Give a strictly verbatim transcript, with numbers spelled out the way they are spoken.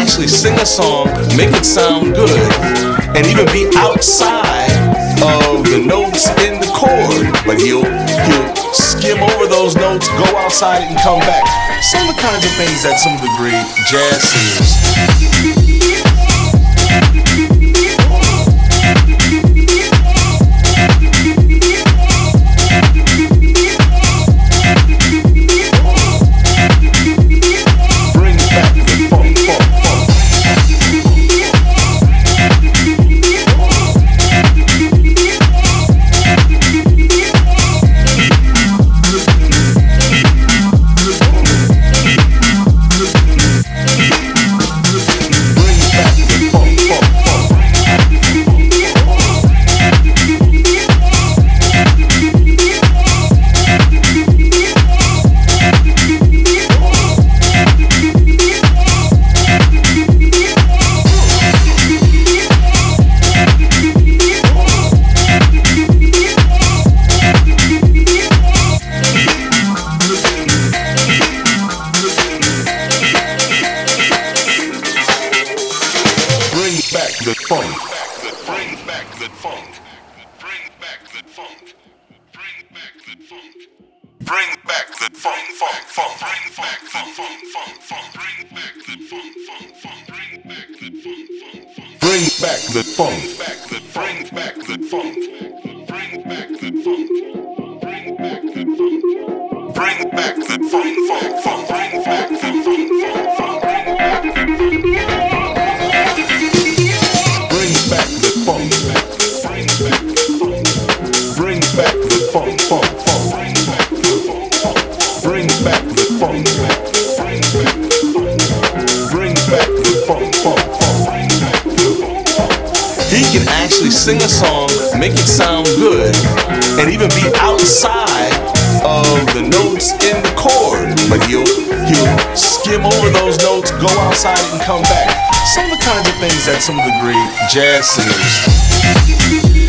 actually sing a song, make it sound good, and even be outside of the notes in the chord. But he'll he'll skim over those notes, go outside and come back. Some of the kinds of things that some of the great jazz singers the funk. Bring back the funk. Bring back the funk. Bring back the funk. Bring back the funk, funk, funk. Bring back the funk, funk, funk. Bring back the funk, funk, funk. Bring back the funk, funk, funk. Bring back the funk. Bring back the funk. Bring back the funk. Bring back the funk. Bring back the funk, funk, funk. Bring back the funk, funk, funk. Bring back the funk. Bring back the funk, funk, funk. Bring back the funk. Bring back the funk, funk, funk. He can actually sing a song, make it sound good, and even be outside of the notes in the chord. But he'll he'll skim over those notes, go outside and come back. Some of the kinds of things that some of the great jazz singers